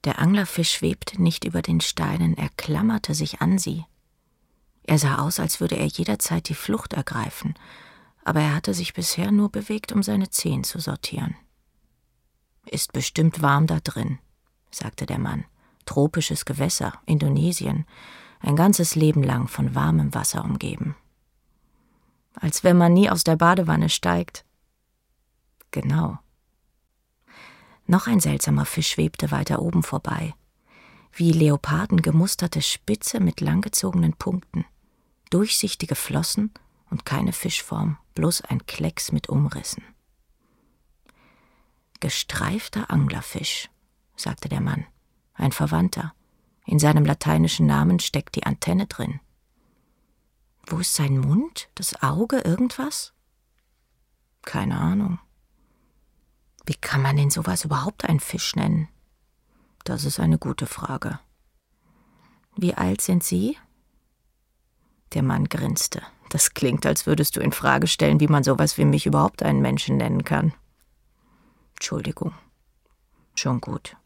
Der Anglerfisch schwebte nicht über den Steinen, er klammerte sich an sie. Er sah aus, als würde er jederzeit die Flucht ergreifen, aber er hatte sich bisher nur bewegt, um seine Zehen zu sortieren. »Ist bestimmt warm da drin«, sagte der Mann. »Tropisches Gewässer, Indonesien, ein ganzes Leben lang von warmem Wasser umgeben.« »Als wenn man nie aus der Badewanne steigt.« »Genau.« Noch ein seltsamer Fisch schwebte weiter oben vorbei. Wie Leoparden gemusterte Spitze mit langgezogenen Punkten, durchsichtige Flossen und keine Fischform, bloß ein Klecks mit Umrissen. »Gestreifter Anglerfisch«, sagte der Mann, »ein Verwandter. In seinem lateinischen Namen steckt die Antenne drin.« »Wo ist sein Mund, das Auge, irgendwas?« »Keine Ahnung.« »Wie kann man denn sowas überhaupt einen Fisch nennen?« »Das ist eine gute Frage.« »Wie alt sind Sie?« Der Mann grinste. »Das klingt, als würdest du in Frage stellen, wie man sowas wie mich überhaupt einen Menschen nennen kann.« »Entschuldigung.« »Schon gut.«